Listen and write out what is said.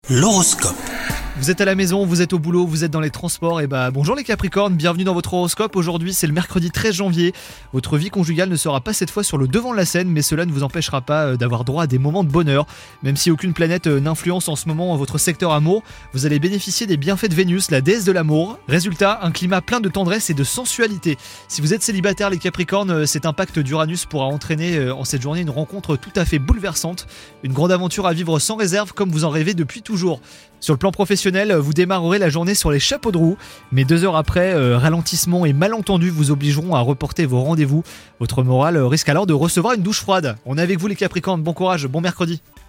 L'horoscope. Vous êtes à la maison, vous êtes au boulot, vous êtes dans les transports, et bonjour les Capricornes, bienvenue dans votre horoscope. Aujourd'hui c'est le mercredi 13 janvier. Votre vie conjugale ne sera pas cette fois sur le devant de la scène, mais cela ne vous empêchera pas d'avoir droit à des moments de bonheur. Même si aucune planète n'influence en ce moment votre secteur amour, vous allez bénéficier des bienfaits de Vénus, la déesse de l'amour. Résultat, un climat plein de tendresse et de sensualité. Si vous êtes célibataire les Capricornes, cet impact d'Uranus pourra entraîner en cette journée une rencontre tout à fait bouleversante. Une grande aventure à vivre sans réserve comme vous en rêvez depuis toujours. Sur le plan professionnel, vous démarrerez la journée sur les chapeaux de roue, mais 2 heures après, ralentissement et malentendus vous obligeront à reporter vos rendez-vous. Votre morale risque alors de recevoir une douche froide. On est avec vous les Capricornes, bon courage, bon mercredi.